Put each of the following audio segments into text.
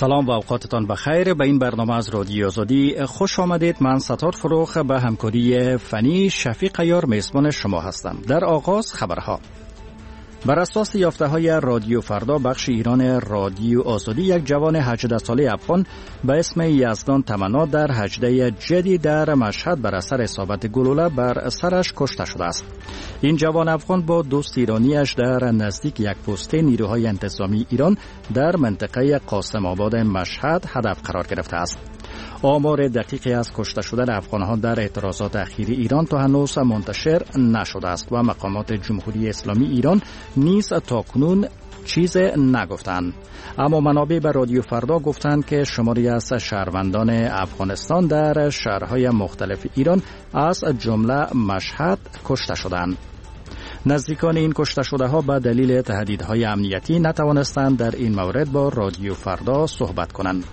سلام و اوقاتتان بخیر. به این برنامه از رادیو آزادی خوش آمدید. من ستار فروخ به همکاری فنی شفیق عیار میزبان شما هستم. در آغاز خبرها. بر اساس یافته‌های رادیو فردا بخش ایران رادیو آزادی، یک جوان 18 ساله افغان به اسم یزدان تمنا در هجده جدی در مشهد بر اثر اصابت گلوله بر سرش کشته شده است. این جوان افغان با دوست ایرانیش در نزدیک یک پست نیروهای انتظامی ایران در منطقه قاسم آباد مشهد هدف قرار گرفته است. آمار دقیقی از کشته شدن افغان‌ها در اعتراضات اخیر ایران تا هنوز منتشر نشده است و مقامات جمهوری اسلامی ایران نیز تاکنون چیز نگفتند. اما منابع به رادیو فردا گفتند که شماری از شهروندان افغانستان در شهرهای مختلف ایران از جمله مشهد کشته شدند. نزدیکان این کشته شده ها به دلیل تهدیدهای امنیتی نتوانستند در این مورد با رادیو فردا صحبت کنند.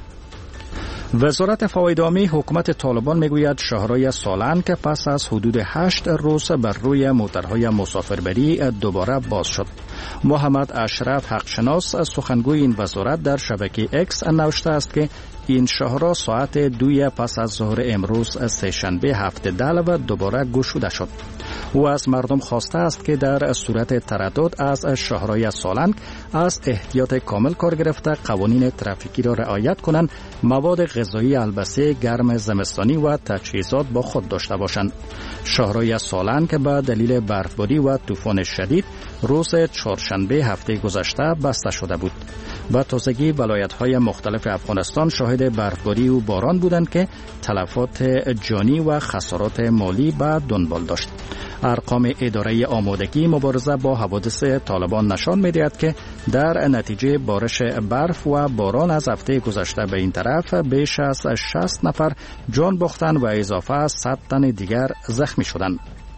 وزارت فواید عامه حکومت طالبان میگوید شهرهای سالن که پس از حدود 8 روز بر روی موترهای مسافربری دوباره باز شد. محمد اشرف حقشناس سخنگوی این وزارت در شبکه اکس نوشته است که این شهرها ساعت 2 پس از ظهر امروز سه‌شنبه 7 دلو دوباره گشوده شد. او از مردم خواسته است که در صورت تردد از شهرهای سالنگ از احتیاط کامل کار گرفته قوانین ترافیکی را رعایت کنند، مواد غذایی، البسه گرم زمستانی و تجهیزات با خود داشته باشند. شهرهای سالنگ که به دلیل برفباری و طوفان شدید روز چهارشنبه هفته گذشته بسته شده بود. به تازگی ولایت‌های مختلف افغانستان شاهد برفباری و باران بودند که تلفات جانی و خسارات مالی به دنبال داشت. ارقام اداره آمادگی مبارزه با حوادث طالبان نشان می‌دهد که در نتیجه بارش برف و باران از هفته گذشته به این طرف بیش از 60 نفر جان باختند و اضافه از 100 تن دیگر زخمی شدند.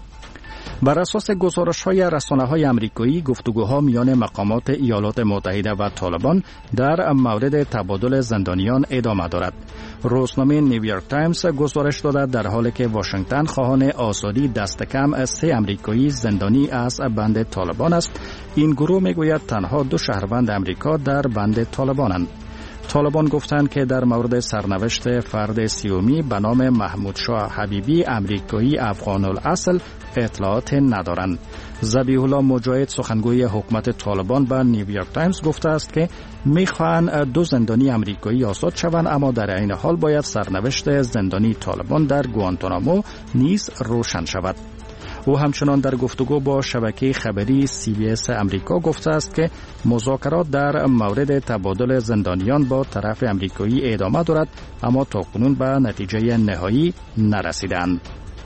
بر اساس گزارش‌های رسانه‌های آمریکایی، گفتگوها میان مقامات ایالات متحده و طالبان در مورد تبادل زندانیان ادامه دارد. روزنامه نیویورک تایمز گزارش داده در حالی که واشنگتن خواهان آزادی دست کم 3 آمریکایی زندانی از بند طالبان است، این گروه میگوید تنها 2 شهروند آمریکا در بند طالبانند. طالبان گفتند که در مورد سرنوشت فرد سیومی به نام محمود شاه حبیبی آمریکایی افغان الاصل اطلاعات ندارند. ذبیح الله مجاهد سخنگوی حکومت طالبان به نیویورک تایمز گفته است که میخواهند 2 زندانی آمریکایی آزاد شوند، اما در این حال باید سرنوشت زندانی طالبان در گوانتانامو نیز روشن شود. او همچنان در گفتگو با شبکه خبری CBS امریکا گفته است که مذاکرات در مورد تبادل زندانیان با طرف امریکایی ادامه دارد، اما تاکنون به نتیجه نهایی نرسیدند.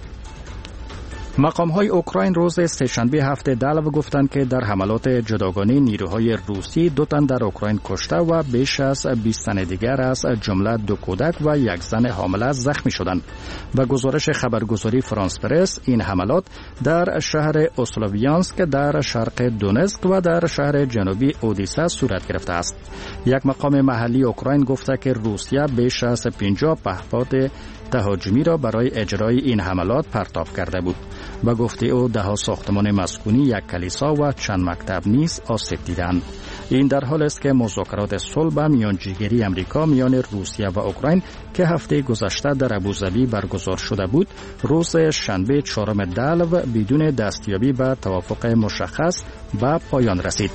مقام‌های اوکراین روز سه‌شنبه 7 دلو گفتند که در حملات جداگانه نیروهای روسی 2 تن در اوکراین کشته و بیش از 20 تن دیگر از جمله 2 کودک و 1 زن حامله زخمی شدند. به گزارش خبرگزاری فرانس پرس، این حملات در شهر اسلوویانسک در شرق دونتسک و در شهر جنوبی اودیسا صورت گرفته است. یک مقام محلی اوکراین گفته که روسیه بیش از 50 پهپاد تهاجمی را برای اجرای این حملات پرتاب کرده بود. به گفته او 10 ساختمان مسکونی، 1 کلیسا و چند مکتب نیز آسیب دیدند. این در حالی است که مذاکرات صلح به میانجیگری امریکا میان روسیه و اوکراین که هفته گذشته در ابوظبی برگزار شده بود، روز شنبه 4 دلو بدون دستیابی به توافق مشخص به پایان رسید.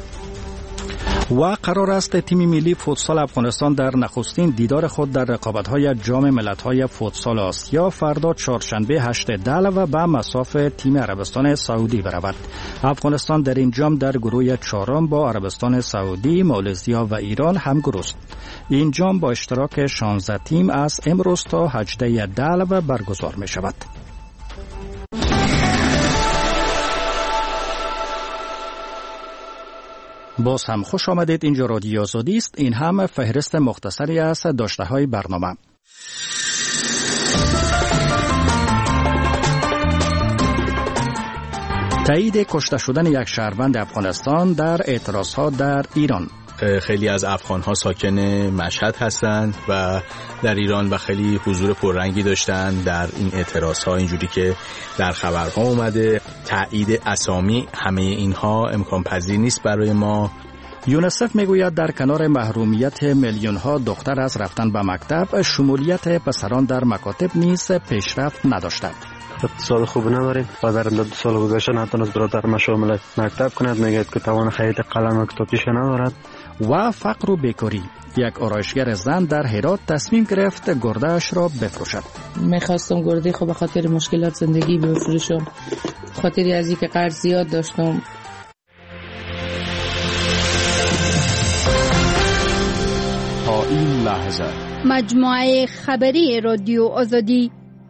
و قرار است تیم ملی فوتسال افغانستان در نخستین دیدار خود در رقابت‌های جام ملت‌های فوتسال آسیا فردا چهارشنبه 8 دلو به مصاف تیم عربستان سعودی برود. افغانستان در این جام در گروه 4 با عربستان سعودی، مالزیا و ایران همگروه است. این جام با اشتراک 16 تیم از امروز تا 18 دلو برگزار می‌شود. باز هم خوش آمدید. اینجا رادیو آزادی است. این هم فهرست مختصری از داشته‌های برنامه. تایید کشته شدن یک شهروند افغانستان در اعتراضها در ایران. خیلی از افغان‌ها ساکن مشهد هستند و در ایران و خیلی حضور پررنگی داشتن در این اعتراض‌ها، اینجوری که در خبرها اومده. تایید اسامی همه اینها امکان پذیر نیست برای ما. یونیسف میگوید در کنار محرومیت میلیون ها دختر از رفتن به مکتب، شمولیت پسران در مکاتب نیز پیشرفت نداشته. اقتصاد خوب نداریم و در 2 سال گذشته نتونست برادر شامل مکتب کند. میگه که توان خرید قلم و کتابچه ندارد. و فقر و بیکاری. یک آرایشگر زن در هرات تصمیم گرفت گرده‌اش را بفروشد. میخواستم گرده خود به خاطر مشکلات زندگی بفروشم، خاطری از اینکه قرض زیاد داشتم. تا این لحظه مجموعه خبری رادیو آزادی.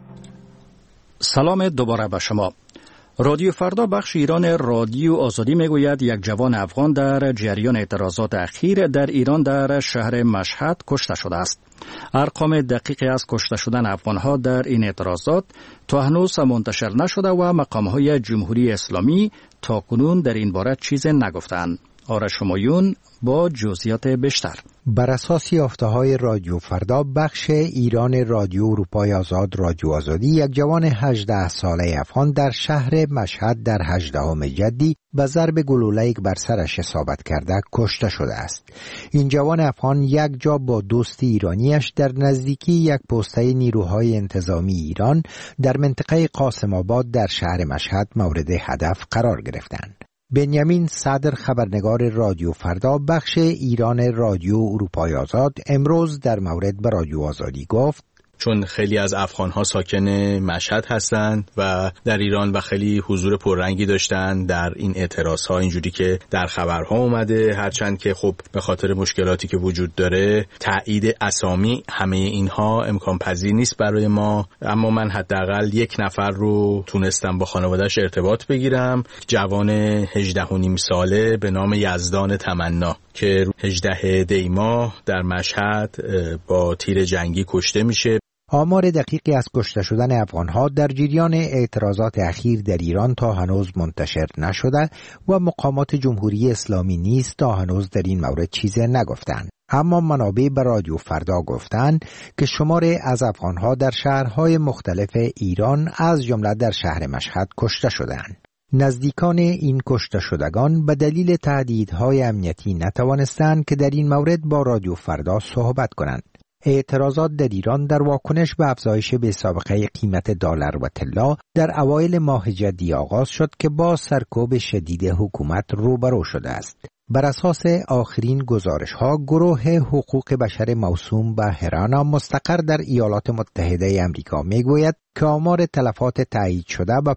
سلام دوباره به شما. رادیو فردا بخش ایران رادیو آزادی میگوید یک جوان افغان در جریان اعتراضات اخیر در ایران در شهر مشهد کشته شده است. ارقام دقیقی از کشته شدن افغانها در این اعتراضات تا هنوز منتشر نشده و مقامهای جمهوری اسلامی تاکنون در این باره چیزی نگفتند. آرش همایون با جزئیات بیشتر. بر اساس یافته‌های رادیو فردا بخش ایران رادیو اروپای آزاد رادیو آزادی، یک جوان 18 ساله افغان در شهر مشهد در 18 جدی به ضرب گلوله‌ای بر سرش اصابت کرده کشته شده است. این جوان افغان یک جا با دوست ایرانیش در نزدیکی یک پسته نیروهای انتظامی ایران در منطقه قاسم آباد در شهر مشهد مورد هدف قرار گرفتند. بنیامین صدر خبرنگار رادیو فردا بخش ایران رادیو اروپای آزاد امروز در مورد به رادیو آزادی گفت: چون خیلی از افغان‌ها ساکن مشهد هستند و در ایران و خیلی حضور پررنگی داشتن در این اعتراض‌ها، اینجوری که در خبرها اومده، هرچند که خب به خاطر مشکلاتی که وجود داره تایید اسامی همه اینها امکان پذیر نیست برای ما، اما من حداقل یک نفر رو تونستم با خانواده‌اش ارتباط بگیرم، جوان 18.5 ساله به نام یزدان تمنا که 18 دی ماه در مشهد با تیر جنگی کشته میشه. آمار دقیقی از کشته شدن افغانها در جریان اعتراضات اخیر در ایران تا هنوز منتشر نشده و مقامات جمهوری اسلامی نیز تا هنوز در این مورد چیزی نگفتند. اما منابع به رادیو فردا گفتند که شماری از افغانها در شهرهای مختلف ایران از جمله در شهر مشهد کشته شدند. نزدیکان این کشته شدگان به دلیل تهدیدهای امنیتی نتوانستند که در این مورد با رادیو فردا صحبت کنند. اعتراضات در ایران در واکنش به افزایش بی‌سابقه قیمت دلار و طلا در اوایل ماه جدی آغاز شد که با سرکوب شدید حکومت روبرو شده است. بر اساس آخرین گزارش‌ها، گروه حقوق بشر موسوم به هرانا مستقر در ایالات متحده آمریکا میگوید که آمار تلفات تایید شده به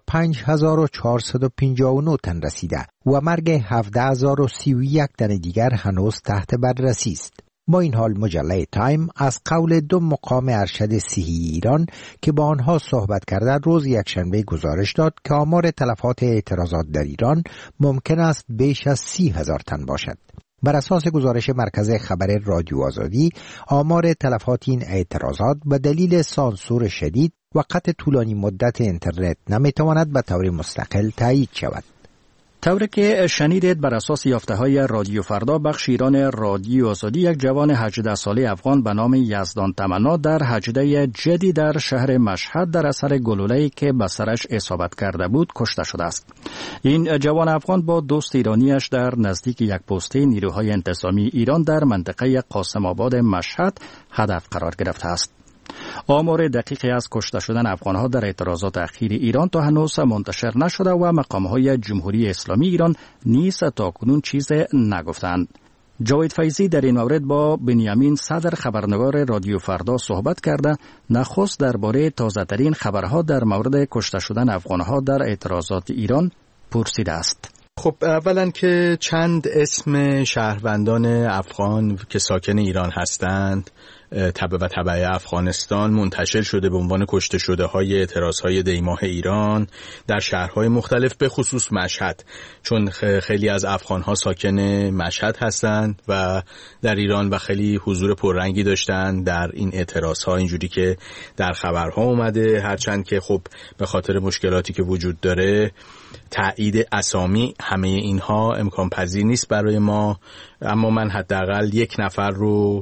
5459 تن رسیده و مرگ 17031 تن دیگر هنوز تحت بررسی است. با این حال مجله تایم از قول 2 مقام ارشد صحی ایران که با آنها صحبت کرده روز یکشنبه گزارش داد که آمار تلفات اعتراضات در ایران ممکن است بیش از 30,000 تن باشد. بر اساس گزارش مرکز خبر رادیو آزادی، آمار تلفات این اعتراضات به دلیل سانسور شدید و قطع طولانی مدت اینترنت نمیتواند به طور مستقل تایید شود. طوری که شنیدید، بر اساس یافته‌های رادیو فردا بخش ایران رادیو آزادی، یک جوان 18 ساله افغان به نام یزدان تمنا در 18 جدی در شهر مشهد در اثر گلوله‌ای که به سرش اصابت کرده بود کشته شده است. این جوان افغان با دوست ایرانیش در نزدیک یک پسته نیروهای انتظامی ایران در منطقه قاسم آباد مشهد هدف قرار گرفته است. آمار دقیقی از کشته شدن افغانها در اعتراضات اخیر ایران تا هنوز منتشر نشده و مقامهای جمهوری اسلامی ایران نیز تاکنون چیز نگفتند. جاوید فیضی در این مورد با بنیامین صدر خبرنگار رادیو فردا صحبت کرده نخست درباره تازه‌ترین خبرها در مورد کشته شدن افغانها در اعتراضات ایران پرسیده است. خب اولا که چند اسم شهروندان افغان که ساکن ایران هستند تبع افغانستان منتشر شده به عنوان کشته شده های اعتراض های دیماه ایران در شهرهای مختلف، به خصوص مشهد، چون خیلی از افغان ها ساکن مشهد هستند و در ایران و خیلی حضور پررنگی داشتن در این اعتراض ها، اینجوری که در خبرها اومده، هرچند که خب به خاطر مشکلاتی که وجود داره تایید اسامی همه اینها امکان پذیر نیست برای ما، اما من حداقل یک نفر رو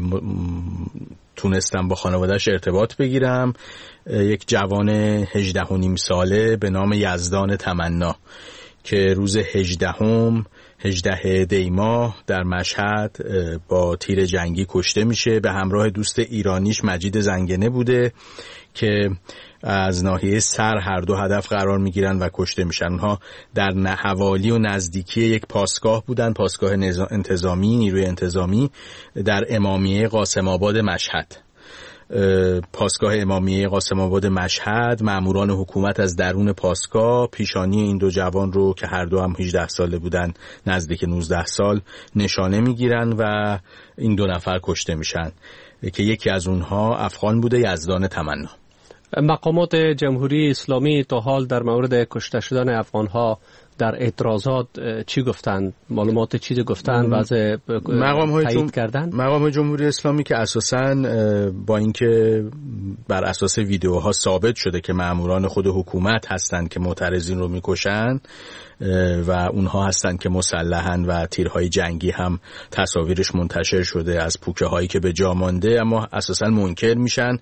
تونستم با خانواده‌اش ارتباط بگیرم، یک جوان 18.5 ساله به نام یزدان تمنا که روز 18 18 دی ماه در مشهد با تیر جنگی کشته میشه. به همراه دوست ایرانیش مجید زنگنه بوده که از ناحیه سر هر دو هدف قرار میگیرن و کشته میشن. اونها در حوالی و نزدیکی یک پاسگاه بودن، پاسگاه انتظامی، نیروی انتظامی در امامیه قاسم آباد مشهد. پاسگاه امامیه قاسم آباد مشهد، ماموران حکومت از درون پاسگاه پیشانی این دو جوان رو که هر دو هم 18 ساله بودن، نزدیک 19 سال، نشانه میگیرن و این دو نفر کشته میشن که یکی از اونها افغان بوده، یزدان تمنا. مقامات جمهوری اسلامی تا حال در مورد کشته شدن افغان‌ها در اعتراضات چی گفتند؟ معلومات چیزی گفتند؟ بعض تایید کردند؟ مقام جمهوری اسلامی که اساساً با اینکه بر اساس ویدیوها ثابت شده که ماموران خود حکومت هستند که معترضین رو میکشن و اونها هستند که مسلحن و تیرهای جنگی هم تصاویرش منتشر شده از پوکه هایی که به جا مانده، اما اساساً منکر میشن.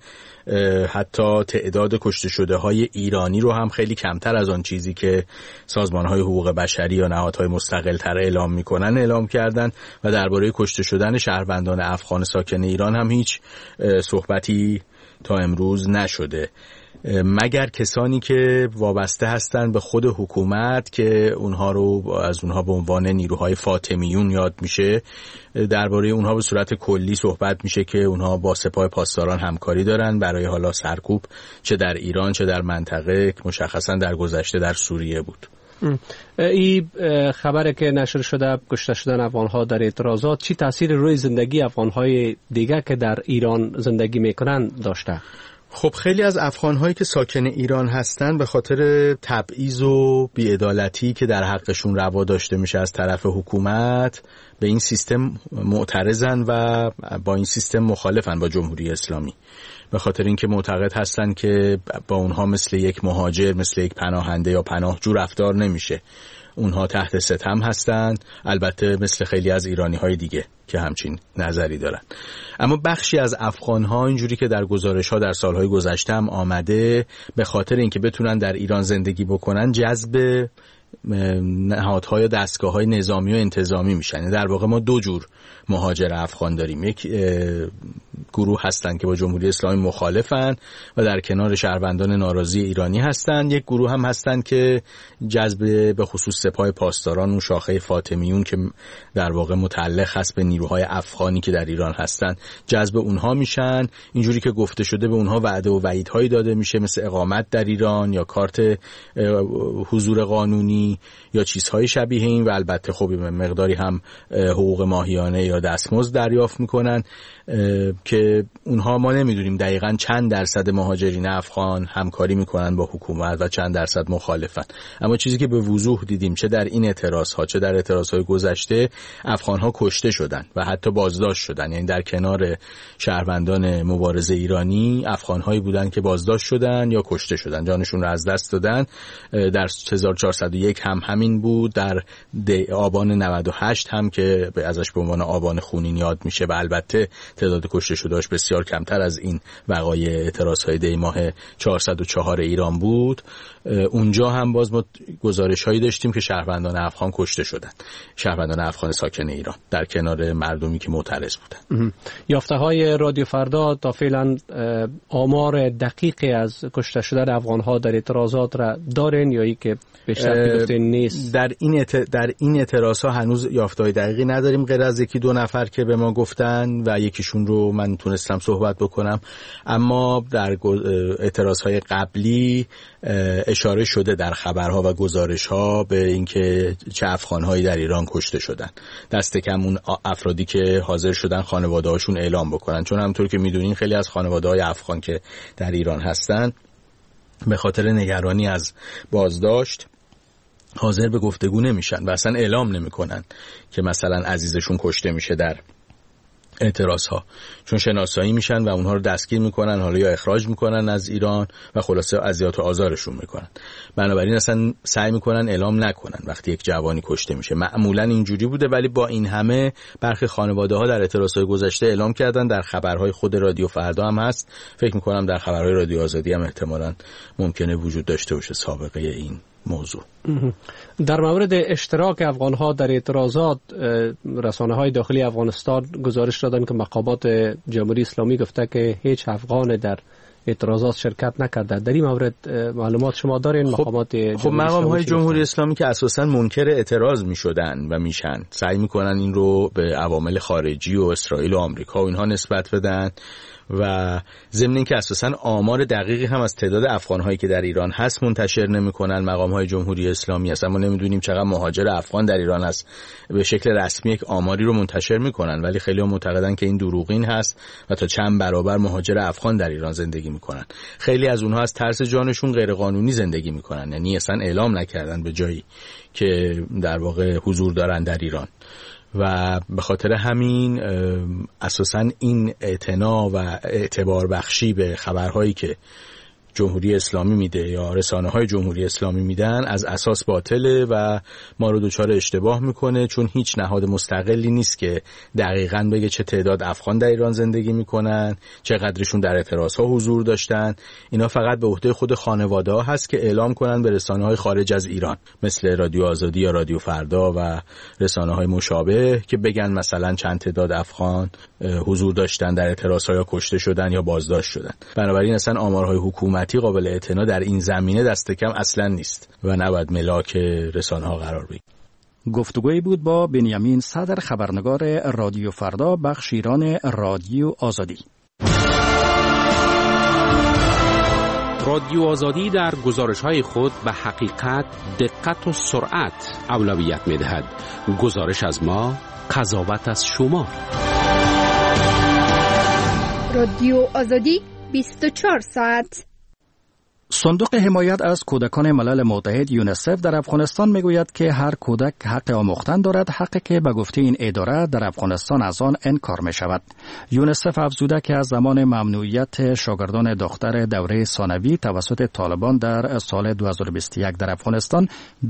حتی تعداد کشته شده های ایرانی رو هم خیلی کمتر از آن چیزی که سازمان های حقوق بشری یا نهادهای مستقل تر اعلام میکنن اعلام کردن و درباره کشته شدن شهروندان افغان ساکن ایران هم هیچ صحبتی تا امروز نشده، مگر کسانی که وابسته هستند به خود حکومت که اونها رو از اونها به عنوان نیروهای فاطمیون یاد میشه. درباره اونها به صورت کلی صحبت میشه که اونها با سپاه پاسداران همکاری دارن برای حالا سرکوب چه در ایران چه در منطقه که مشخصا در گذشته در سوریه بود. این خبره که نشر شده کشته شدن افغان‌ها در اعتراضات چی تاثیر روی زندگی افغان‌های دیگه که در ایران زندگی میکنن داشته؟ خب خیلی از افغان‌هایی که ساکن ایران هستن به خاطر تبعیض و بی‌عدالتی که در حقشون روا داشته میشه از طرف حکومت به این سیستم معترضن و با این سیستم مخالفن با جمهوری اسلامی، به خاطر اینکه معتقد هستن که با اونها مثل یک مهاجر، مثل یک پناهنده یا پناهجو رفتار نمیشه. اونها تحت ستم هستند، البته مثل خیلی از ایرانی‌های دیگه که همچین نظری دارن. اما بخشی از افغان‌ها اینجوری که در گزارش‌ها در سال‌های گذشته هم آمده، به خاطر اینکه بتونن در ایران زندگی بکنن جذب نهادهای یا دستگاه‌های نظامی و انتظامی میشن. در واقع ما دو جور مهاجر افغان داریم. یک گروه هستن که با جمهوری اسلامی مخالفن و در کنار شهروندان ناراضی ایرانی هستن. یک گروه هم هستن که جذب به خصوص سپاه پاسداران و شاخه فاطمیون که در واقع متعلق هست به نیروهای افغانی که در ایران هستن، جذب اونها میشن. اینجوری که گفته شده به اونها وعده و وعیدهایی داده میشه مثل اقامت در ایران یا کارت حضور قانونی یا چیزهای شبیه این و البته خب مقداری هم حقوق ماهیانه یا دستمزد دریافت میکنن که اونها ما نمیدونیم دقیقاً چند درصد مهاجرین افغان همکاری میکنن با حکومت و چند درصد مخالفن. اما چیزی که به وضوح دیدیم چه در این اعتراضها چه در اعتراضهای گذشته، افغانها کشته شدن و حتی بازداشت شدن. یعنی در کنار شهروندان مبارز ایرانی افغانهایی بودن که بازداشت شدن یا کشته شدن، جانشون رو از دست دادن. در 1401 هم همین بود، در آبان 98 هم که ازش به عنوان آبان خونین یاد میشه و البته تعداد کشته شدهاش بسیار کمتر از این وقایع اعتراضهای دی ماه 404 ایران بود. اونجا هم باز ما گزارش‌هایی داشتیم که شهروندان افغان کشته شدن، شهروندان افغان ساکن ایران در کنار مردمی که معترض بودن. یافته‌های رادیو فردا تا فعلا آمار دقیقی از کشته شدن افغان‌ها در اعتراضات را دارن یا ای که بیشتر گفته نیست؟ در این اعتراض‌ها هنوز یافته‌های دقیقی نداریم غیر از یکی دو نفر که به ما گفتن و یکیشون رو من تونستم صحبت بکنم. اما در اعتراض‌های قبلی اشاره شده در خبرها و گزارش‌ها به اینکه چه افغان‌هایی در ایران کشته شدن. دست کم اون افرادی که حاضر شدن خانواده‌هاشون اعلام بکنن، چون همونطور که می‌دونین خیلی از خانواده‌های افغان که در ایران هستن به خاطر نگرانی از بازداشت حاضر به گفتگو نمیشن و اصلا اعلام نمی‌کنن که مثلا عزیزشون کشته میشه در اعتراض‌ها، چون شناسایی میشن و اونها رو دستگیر میکنن، حالا یا اخراج میکنن از ایران و خلاصه اذیت و آزارشون میکنن. بنابراین اصلا سعی میکنن اعلام نکنن وقتی یک جوانی کشته میشه. معمولا اینجوری بوده، ولی با این همه برخی خانواده‌ها در اعتراض‌های گذشته اعلام کردن. در خبرهای خود رادیو فردا هم هست، فکر میکنم در خبرهای رادیو آزادی هم احتمالاً ممکنه وجود داشته باشه سابقه این موضوع. در مورد اشتراک افغان‌ها در اعتراضات، رسانه‌های داخلی افغانستان گزارش دادن که مقامات جمهوری اسلامی گفته که هیچ افغان در اعتراضات شرکت نکرده. در این مورد معلومات شما دارین؟ مقامات مقام‌های جمهوری اسلامی که اساساً منکر اعتراض می‌شدن و میشن، سعی می‌کنن این رو به عوامل خارجی و اسرائیل و آمریکا و اینها نسبت بدن و ضمن اینکه اساساً آمار دقیقی هم از تعداد افغان‌هایی که در ایران هست منتشر نمی‌کنن مقام‌های جمهوری اسلامی. اصلا ما نمی‌دونیم چقدر مهاجر افغان در ایران هست. به شکل رسمی یک آماری رو منتشر می‌کنن، ولی خیلی‌ها معتقدن که این دروغین هست و تا چند برابر مهاجر افغان در ایران زندگی می‌کنن. خیلی از اونها از ترس جانشون غیرقانونی زندگی می‌کنن، یعنی اصلا اعلام نکردن به جایی که در واقع حضور دارن در ایران. و به خاطر همین اساساً این اعتنا و اعتبار بخشی به خبرهایی که جمهوری اسلامی میده یا رسانه‌های جمهوری اسلامی میدن از اساس باطله و ما رو دچار اشتباه میکنه، چون هیچ نهاد مستقلی نیست که دقیقاً بگه چه تعداد افغان در ایران زندگی میکنن، چقدرشون در اعتراضها حضور داشتن. اینا فقط به عهده خود خانواده‌ها هست که اعلام کنن به رسانه‌های خارج از ایران مثل رادیو آزادی یا رادیو فردا و رسانه‌های مشابه که بگن مثلا چند تعداد افغان حضور داشتن در اعتراضها یا کشته شدن یا بازداشت شدن. بنابراین اصلا آمارهای حکومتی قابل اعتنا در این زمینه دست کم اصلا نیست و نباید ملاک رسانه‌ها قرار بگیره. گفتگویی بود با بنیامین صدر، خبرنگار رادیو فردا، بخش ایران رادیو آزادی. رادیو آزادی در گزارش‌های خود به حقیقت، دقت و سرعت اولویت می‌دهد. گزارش از ما، قضاوت از شما. رادیو آزادی 24 ساعت. صندوق حمایت از کودکان ملل متحد یونیسف در افغانستان میگوید که هر کودک حق آموختن دارد، حقی که به گفته این اداره در افغانستان از آن انکار می شود. یونیسف افزوده که از زمان ممنوعیت شاگردان دختر دوره ثانوی توسط طالبان در سال 2021 در افغانستان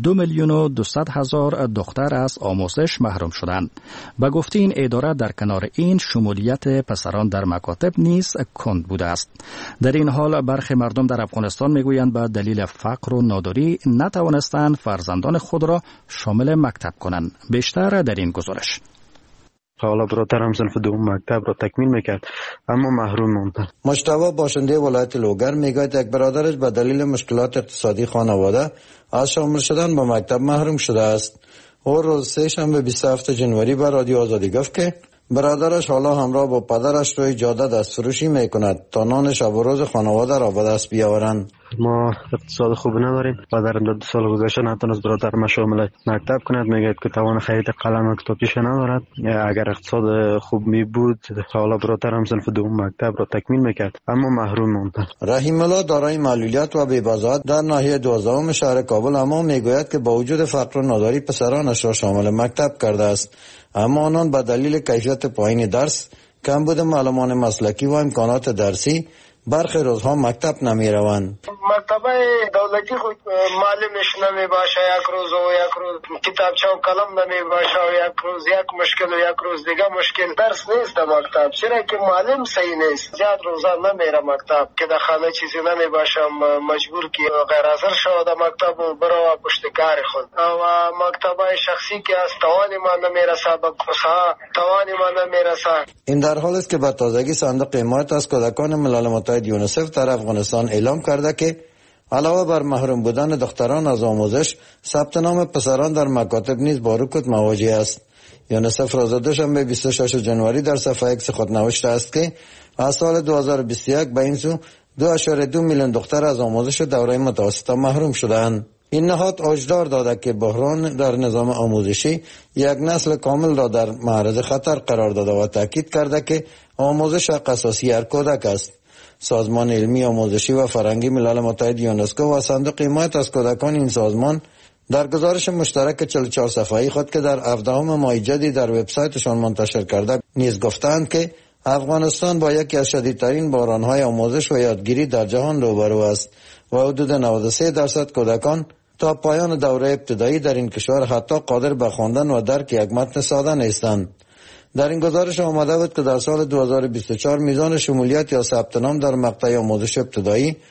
2,200,000 دختر از آموزش محروم شدند. به گفته این اداره در کنار این شمولیت پسران در مکاتب نیز کند بوده است. در این حال برخی مردم در افغانستان میگویند به دلیل فقر و ناداری نتوانستند فرزندان خود را شامل مکتب کنند. بیشتر در این گزارش. حالا برادرم صنف دوم مکتب را تکمیل میکرد اما محروم ماند. مجتبی باشنده ولایت لوگر میگوید یک برادرش به دلیل مشکلات اقتصادی خانواده از شامل شدن به مکتب محروم شده است. او روز سه‌شنبه 27 جنوری به رادیو آزادی گفت که برادرش حالا همراه با پدرش روی جاده دستفروشی میکند تا نان شب و روز خانواده را به دست بیاورند. ما اقتصاد خوب نداریم. پدرم 2 سال گذشته نتونست برادرم شامل مکتب کند. میگه که توان خرید قلم و کتابچه ندارد. اگر اقتصاد خوب می بود حالا برادرم صنف دوم مکتب را تکمیل میکرد اما محروم ماند. رحیم الله دارای معلولیت و بی‌بضاعت در ناحیه 12 شهر کابل اما میگوید که با وجود فقر و ناداری پسرانش را شامل مکتب کرده است، اما آنان به دلیل کیفیت پایین درس، کمبود معلمان مسلکی و امکانات درسی برخی روزها مکتب نمی روند. مکتبه دولتی خود معلمش نمی باشه، یک روز و یک روز کتابچه و قلم نمی باشه و یک روز یک مشکل و یک روز دیگه مشکل. درس نیست مکتب، چرا که معلم صحیح نیست. زیاد روزا نمیره مکتب که در خانه چیزی نمی باشه، مجبور که غیر حاضر شود مکتب و برو پشت کار خود. و مکتبه شخصی که از توانی ما نمیرسه، به کسا توانی ما نمیرسه. این در حال است که به تازگی صندوق حمایت از کودکان ملل متحد یونیسف در افغانستان اعلام کرده که علاوه بر محروم بودن دختران از آموزش، ثبت نام پسران در مکاتب نیز با رکود مواجه است. یونیسف روز دوشنبه 26 جنوری در صفحه ایکس خود نوشته است که از سال 2021 به این سو 2.2 میلیون دختر از آموزش دوره متوسطه محروم شدند. این نهاد هشدار داده که بحران در نظام آموزشی یک نسل کامل را در معرض خطر قرار داده و تاکید کرده که آموزش حق اساسی هر کودک است. سازمان علمی آموزشی و فرهنگی ملل متحد یونسکو و صندوق حمایت از کودکان این سازمان در گزارش مشترک 44 صفحه‌ای خود که در 17 ماه جدی در وبسایتشان منتشر کرده نیز گفتند که افغانستان با یکی از شدیدترین بحران‌های آموزش و یادگیری در جهان روبرو است و حدود 93% کودکان تا پایان دوره ابتدایی در این کشور حتی قادر به خواندن و درک یک متن ساده نیستند. در این گزارش آمده بود که در سال 2024 میزان شمولیت یا ثبت نام در مقطع آموزش ابتدایی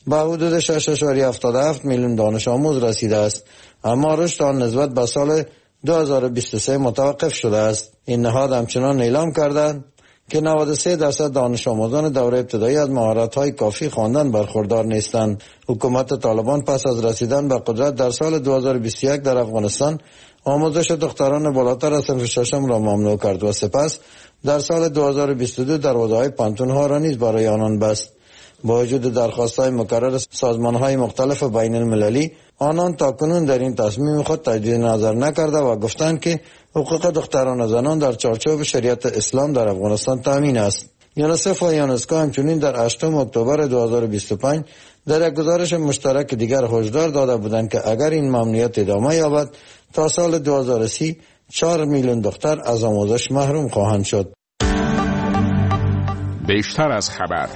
به حدود 6.77 میلیون دانش آموز رسیده است، اما رشد آن نسبت به سال 2023 متوقف شده است. این نهاد همچنان اعلام کردند که 93% دانش آموزان دوره ابتدایی از مهارت‌های کافی خواندن برخوردار نیستند. حکومت طالبان پس از رسیدن به قدرت در سال 2021 در افغانستان آموزش دختران بالاتر از صنف ششم را ممنوع کرد و سپس در سال 2022 دروازه‌های پانتون‌ها را نیز برای آنان بست. با وجود درخواست‌های مکرر سازمان‌های مختلف بین المللی، آنان تاکنون در این تصمیم خود تجدید نظر نکرده و گفتند که حقوق دختران و زنان در چارچوب شریعت اسلام در افغانستان تامین است. یونیسف و یونسکو همچنین در 8 اکتبر 2025 در یک گزارش مشترک دیگر هشدار داده بودند که اگر این ممنوعیت ادامه یابد تا سال 2030 4 میلیون دختر از آموزش محروم خواهند شد. بیشتر از خبر.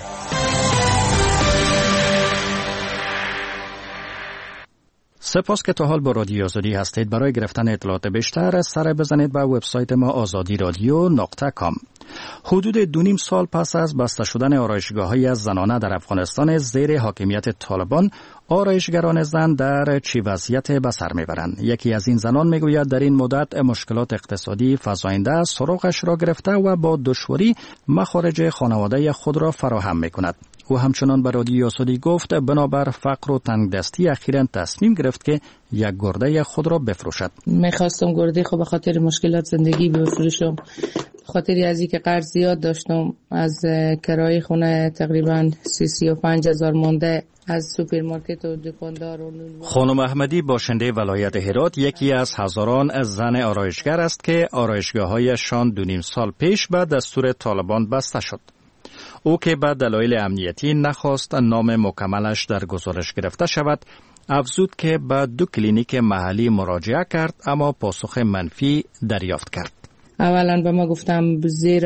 سپاس که تا حال با رادیو آزادی هستید. برای گرفتن اطلاعات بیشتر سر بزنید به وبسایت ما azadiradyo.com. حدود 2.5 سال پس از بسته شدن آرایشگاه‌های از زنانه در افغانستان زیر حاکمیت طالبان، آرایشگران زن در چه وضعیت به سر میبرند؟ یکی از این زنان میگوید در این مدت مشکلات اقتصادی فزاینده سراغش را گرفته و با دشواری مخارج خانواده خود را فراهم میکند. او همچنان به رادیو آزادی گفت بنابر فقر و تنگدستی اخیراً تصمیم گرفت که یک گرده خود را بفروشد. میخواستم گرده خود به خاطر مشکلات زندگی بفروشم، خاطری از اینکه قرض زیاد داشتم، از کرایه خونه تقریبا 35,000 مانده، از سوپرمارکت و دکاندار و خانم احمدی باشنده ولایت هرات یکی از هزاران زن آرایشگر است که آرایشگاه‌هایشان 2.5 سال پیش به دستور طالبان بسته شد. او که به دلایل امنیتی نخواست نام مکملش در گزارش گرفته شود، افزود که به 2 کلینیک محلی مراجعه کرد اما پاسخ منفی دریافت کرد. اولا به ما گفتم زیر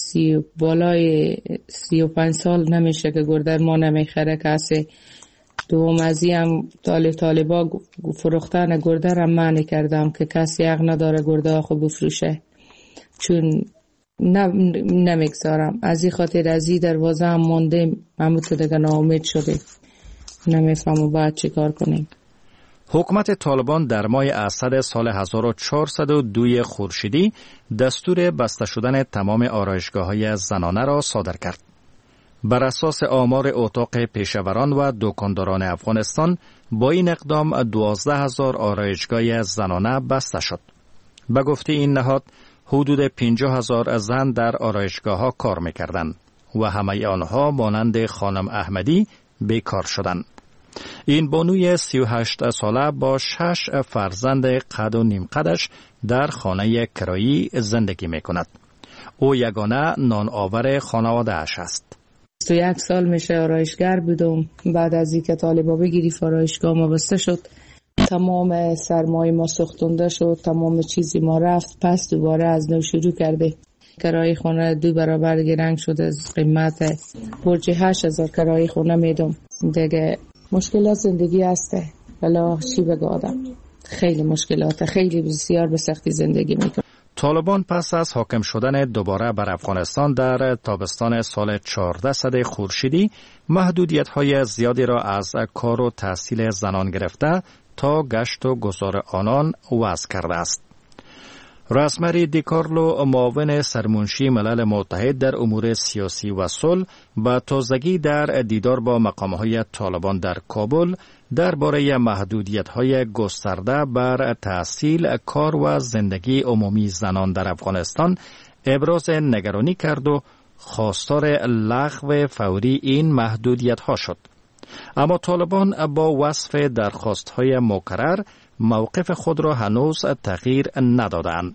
بالای 35 سال نمیشه که گرده ما نمیخره کسی. دوم ازی هم طالبا فروختن گرده را منع کردم که کسی حق نداره گرده خود بفروشه، چون نمیگذارم. از این خاطر از این دروازه هم مانده، همون تو دیگه ناامید شده، نمیفهمم باید چی کار کنیم. حکومت طالبان در ماه اسد سال 1402 خورشیدی دستور بسته شدن تمام آرایشگاه‌های زنانه را صادر کرد. بر اساس آمار اتاق پیشوران و دکانداران افغانستان با این اقدام 12,000 آرایشگاه زنانه بسته شد. به گفته این نهاد حدود 50,000 زن در آرایشگاه‌ها کار می‌کردند و همه آنها مانند خانم احمدی بیکار شدند. این بانوی 38 ساله با 6 فرزند قد و نیم قدش در خانه کرایی زندگی می‌کند. او یگانه نان آور خانواده اش است. 21 سال میشه آرایشگر بودم. بعد از اینکه طالبا بگیری آرایشگاه ما بسته شد، تمام سرمایه ما سوختونده شد، تمام چیزی ما رفت، پس دوباره از نو شروع کرده. کرایه خونه 2 برابر گرنگ شده از قیمت. برج 8,000 کرایه خونه میدم. دیگه مشکلات زندگی هسته، ولی چی بگم آدم، خیلی مشکلات، خیلی بسیار به سختی زندگی میکنه. طالبان پس از حاکم شدن دوباره بر افغانستان در تابستان سال 1400 خورشیدی محدودیت‌های زیادی را از کار و تحصیل زنان گرفته تا گشت و گذار آنان وضع کرده است. راسمری دیکارلو، معاون سرمنشی ملل متحد در امور سیاسی و صلح، با تازگی در دیدار با مقام‌های طالبان در کابل درباره محدودیت‌های گسترده بر تحصیل، کار و زندگی عمومی زنان در افغانستان ابراز نگرانی کرد و خواستار لغو فوری این محدودیت‌ها شد. اما طالبان با وصف درخواست‌های مکرر موقف خود را هنوز تغییر ندادند.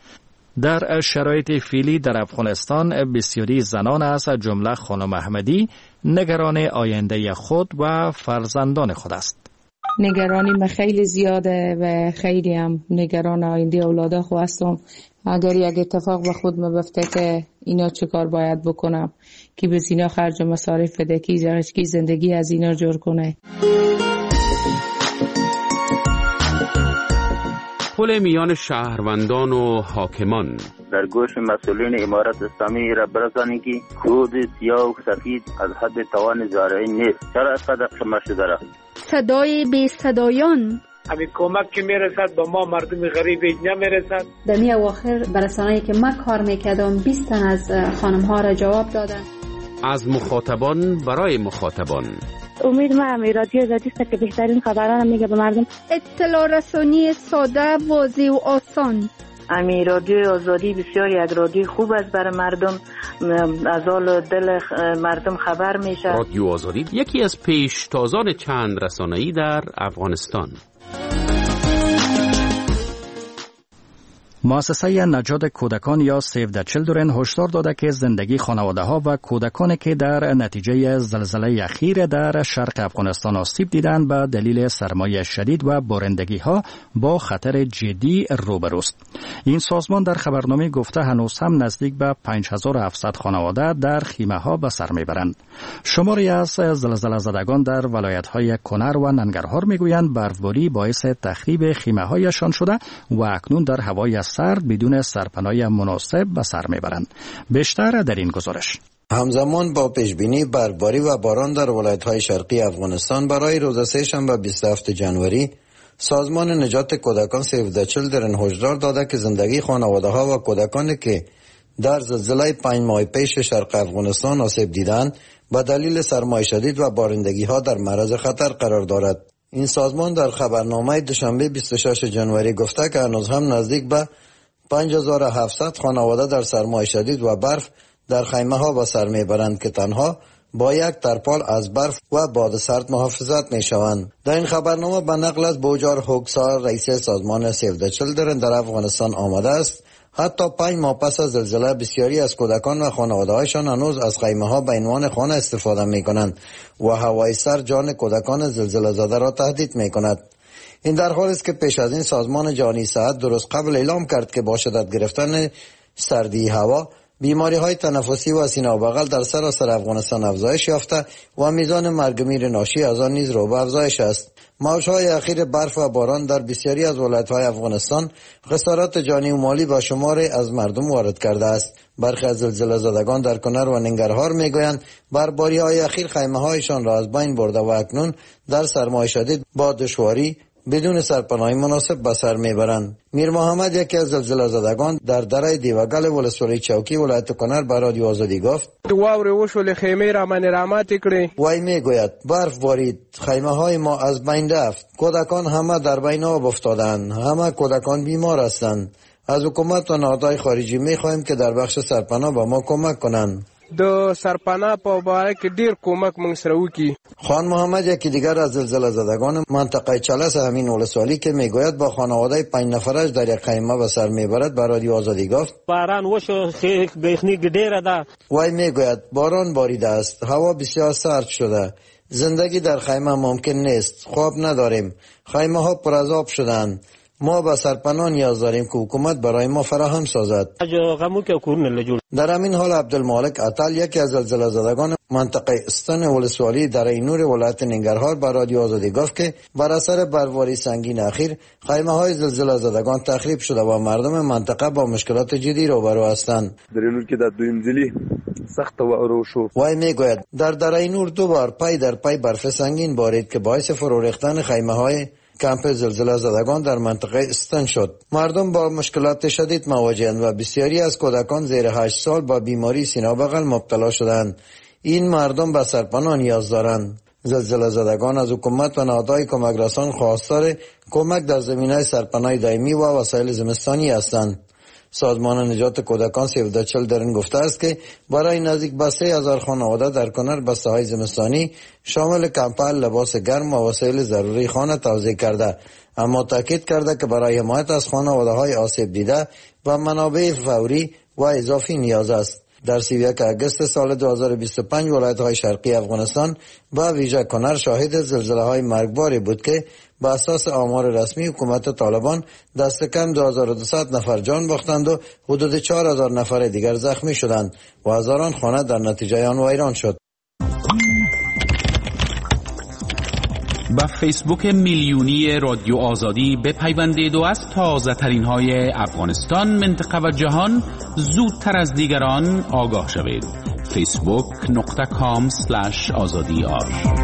در شرایط فعلی در افغانستان بسیاری زنان از جمله خانم احمدی نگران آینده خود و فرزندان خود است. نگرانی من خیلی زیاده و خیلی هم نگران آینده اولادا خود هستم. اگر یک اتفاق به خود میفته که اینا چه کار باید بکنم که به اینا خرج مصارف بده، کی زندگی از اینا جور کنه. تداخل میان شهروندان و حاکمان. در گوش مسئولین امارت اسلامی را برسانید که کود سیاه و سفید از حد توان زارعی نیست. چرا اینقدر خمه شده را؟ صدای بی صدایان. همین کمک که میرسد به ما مردم غریب نمیرسد. در می اواخر برسانه‌ای که من کار میکردم 20 تن از خانم ها را جواب دادن. از مخاطبان برای مخاطبان. امید من رادیو آزادی است که بهترین خبران میگه به مردم. اطلاع رسانی ساده، واضح و آسان. امی رادیو آزادی بسیار یک رادیو خوب است برای مردم، از حال دل مردم خبر میشه. رادیو آزادی یکی از پیشتازان چند رسانه‌ای در افغانستان. مؤسسه نجات کودکان یا سیو د چیلدرن هشدار داده که زندگی خانواده ها و کودکانی که در نتیجه زلزله اخیر در شرق افغانستان آسیب دیدند به دلیل سرمایه شدید و بارندگی ها با خطر جدی روبروست. این سازمان در خبرنامه گفته هنوز هم نزدیک به 5700 خانواده در خیمه ها به سر میبرند. شماری از زلزله زدگان در ولایت های کنر و ننگرهار میگویند برفباری باعث تخریب خیمه هایشان شده و اکنون در هوای سرد بدون سرپناه مناسب به سر میبرند. بیشتر در این گزارش. همزمان با پیشبینی برفباری و باران در ولایت‌های شرقی افغانستان برای روز سه‌شنبه 27 جنوری، سازمان نجات کودکان سیو د چیلدرن هشدار داده که زندگی خانواده‌ها و کودکانی که در زلزله 5 ماه پیش شرق افغانستان آسیب دیدند به دلیل سرمای شدید و بارندگی‌ها در معرض خطر قرار دارد. این سازمان در خبرنامه دوشنبه 26 جنوری گفته که هنوز هم نزدیک به 5700 خانواده در سرمای شدید و برف در خیمه ها به سر میبرند که تنها با یک ترپال از برف و باد سرد محافظت می شوند. در این خبرنامه به نقل از بوجار هوکسار رئیس سازمان سیو د چیلدرن در افغانستان آمده است حتی 5 ماه پس از زلزله بسیاری از کودکان و خانواده‌هایشان هنوز از خیمه ها به عنوان خانه استفاده می کنند و هوای سرد جان کودکان زلزله زده را تهدید می کند. این در حالی است که پیش از این سازمان جهانی صحت درست قبل اعلام کرد که با شدت گرفتن سردی هوا بیماری های تنفسی و سینه و بغل در سراسر افغانستان افزایش یافته و میزان مرگ میر ناشی از آن نیز رو به افزایش است. موج‌های اخیر برف و باران در بسیاری از ولایت‌های افغانستان خسارات جانی و مالی به شمار از مردم وارد کرده است. برخی از زلزله زدگان در کنر و ننگرهار میگویند برفباری‌های اخیر خیمه‌هایشان را از بین برده و اکنون در سرمای شدید با دشواری بدون سرپناهی مناسب به سر میبرند. میر محمد یکی از زلزله زدگان در دره دیوگل ولسوالی چوکی ولایت کنر به رادیو آزادی گفت: واوره وشول خیمه را من رحمت کړي. وای میگوید برف بارید، خیمه های ما از بین رفت، کودکان همه در بین آب افتادند، همه کودکان بیمار هستند. از حکومت و نهادهای خارجی میخواهیم که در بخش سرپناه به ما کمک کنند. د سرپناه په باره کې ډیر کومک موږ سره وکړي. خان محمد یکی دیگر از زلزله زدگان منطقه چلس همین ولسوالی که میگوید با خانواده 5 نفرش در یک خیمه به سر میبرد به رادیو آزادی گفت: باران وشو بیخنی ډیره ده. وای میگوید باران باریده است، هوا بسیار سرد شده، زندگی در خیمه ممکن نیست، خواب نداریم، خیمه ها پر از آب شدند. ما به سرپناه نیاز داریم که حکومت برای ما فراهم سازد. در همین حال عبدالمالک عطل یکی از زلزله زدگان منطقه استان ولسوالی در اینور ولایت ننگرهار به رادیو آزادی گفت که بر اثر برفباری سنگین اخیر خیمه های زلزله زدگان تخریب شده و مردم منطقه با مشکلات جدی روبرو هستند. در اینور که در دویمزلی سخت و ارو شو. وای میگوید در اینور 2 بار پای در پای برف سنگین بارید که باعث فرو ریختن خیمه های کمپ زلزله زدگان در منطقه استان شد. مردم با مشکلات شدید مواجهند و بسیاری از کودکان زیر 8 سال با بیماری سینه و بغل مبتلا شدند. این مردم به سرپناه نیاز دارند. زلزله زدگان از حکومت و نهادهای کمک رسان خواستار کمک در زمینه سرپناه دائمی و وسایل زمستانی هستند. سازمان نجات کودکان سیو د چیلدرن گفته است که برای نزدیک به 3000 خانواده در کنر بسته‌های زمستانی شامل کمپل، لباس گرم و وسایل ضروری خانه توزیع کرده، اما تاکید کرده که برای حمایت از خانواده‌های آسیب دیده و منابع فوری و اضافی نیاز است. در 31 اگست سال 2025 ولایت‌های شرقی افغانستان با ویژه کنر شاهد زلزله‌های مرگباری بود که به اساس آمار رسمی حکومت طالبان دست کم 2200 نفر جان باختند و حدود 4000 نفر دیگر زخمی شدند و هزاران خانه در نتیجه آن ویران شد. با فیسبوک میلیونی رادیو آزادی بپیوندید و از تازه ترین های افغانستان، منطقه و جهان زودتر از دیگران آگاه شوید. facebook.com/azadi